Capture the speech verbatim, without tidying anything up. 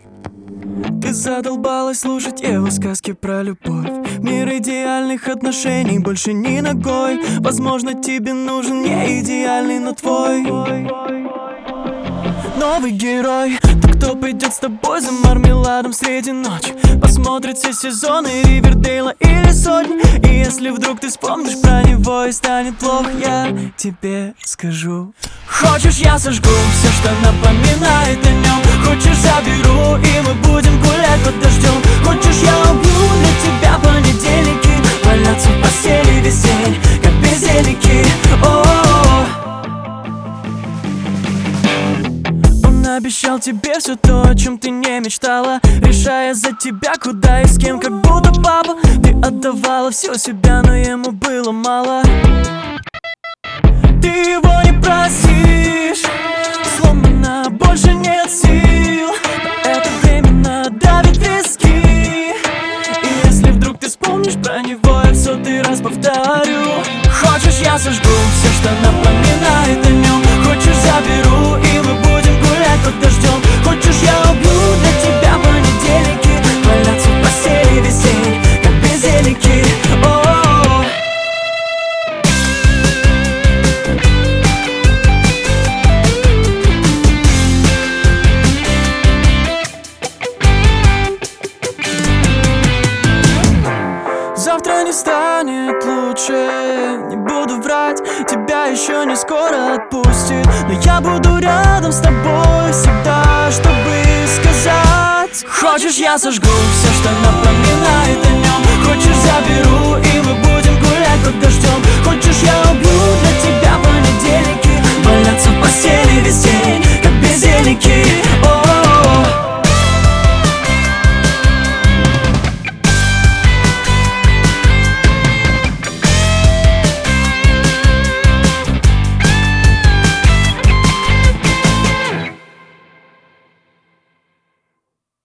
Ты задолбалась слушать его сказки про любовь. Мир идеальных отношений больше ни ногой. Возможно, тебе нужен не идеальный, но твой новый герой. Тот, кто пойдет с тобой за мармеладом среди ночи, посмотрит все сезоны Ривердейла или сотни. И если вдруг ты вспомнишь про него и станет плохо, я тебе скажу: хочешь, я сожгу все, что напоминает о нем. Хочешь, заберу, и мы будем гулять под дождем. Хочешь, я убью для тебя понедельники, валяться в постели весь день, как бездельники. О-о-о. Он обещал тебе все то, о чем ты не мечтала, решая за тебя, куда и с кем, как будто папа. Ты отдавала всю себя, но ему было мало. Ты его не простишь, сломана, больше нет сил. Это временно давит виски. И если вдруг ты вспомнишь про него, я в сотый раз повторю: хочешь, я сожгу все, что напоминает о нем. Хочешь, заберу, и мы будем гулять под дождем. Хочешь, я убью для тебя понедельники, валяться в постели весь день, как бездельники. О-о-о. Завтра не станет лучше, не буду врать, тебя еще не скоро отпустит. Но я буду рядом с тобой всегда, чтобы сказать: хочешь, я сожгу все, что напоминает о нем. Хочешь, заберу, и мы будем гулять под дождем. Хочешь, я убью для тебя понедельники, валяться в постели весь день, как бездельники. О,